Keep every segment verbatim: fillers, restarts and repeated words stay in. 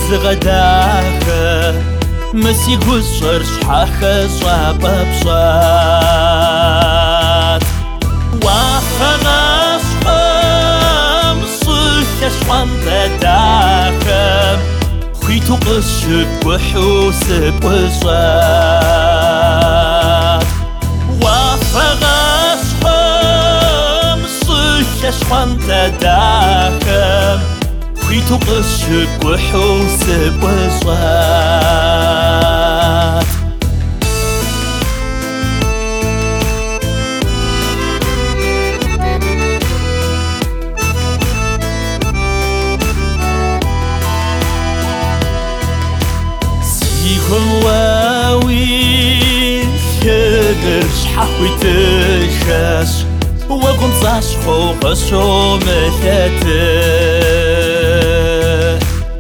زغداخة مسي قصر شحاخة صعبة بشات وخلاص خمس كشوان تداخة خيتو قشب وحوس بوشات وخلاص خمس كشوان تداخة خيتو قشب وحوس بوشات واوي شجر شحوي تشاش وقم صاش فوق شومته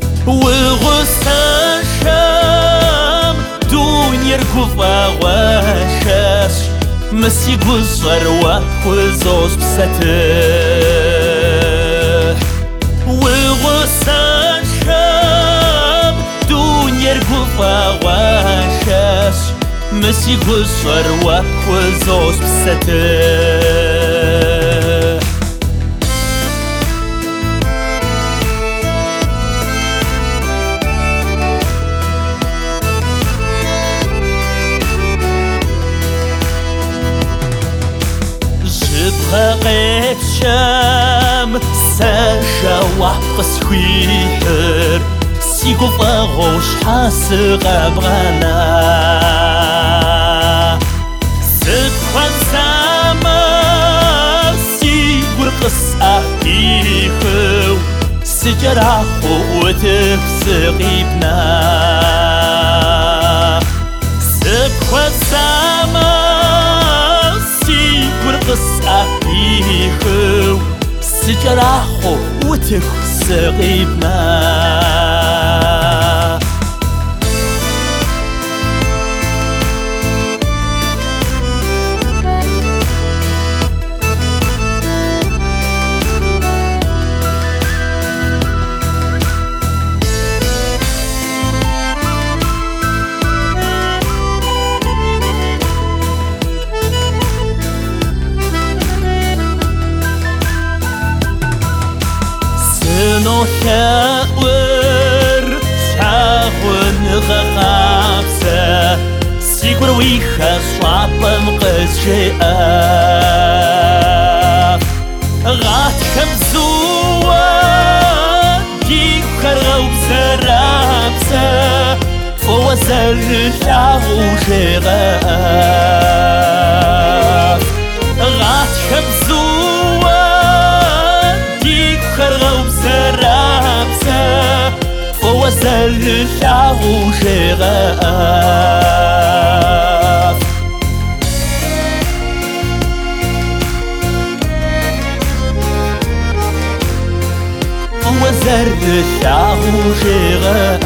وغسان شام دون يركض واشاش مسي قصر وخزوش بسته وغسان شام دون يركض واشاش مسي قصر وخزوش بسته غيب شام ساشا وحقس خويحر سيقو فاغوش حاسق أبغانا سدخوان ساما سيقو رقص أحيخو سجراخو وتفسقيبنا سدخوان ساما قرقص أحيخو سجراخو وتخسقيبنا نو حاور شاون غخابسة سيقر ويخا صعبا مقشئة غات خمزوة جيخر غوبسة رابسة فوزر شاو شغاف غات خمزوة جيخر غوبسة رابسة فوزر شاو شغاف فوزر شاو شغاف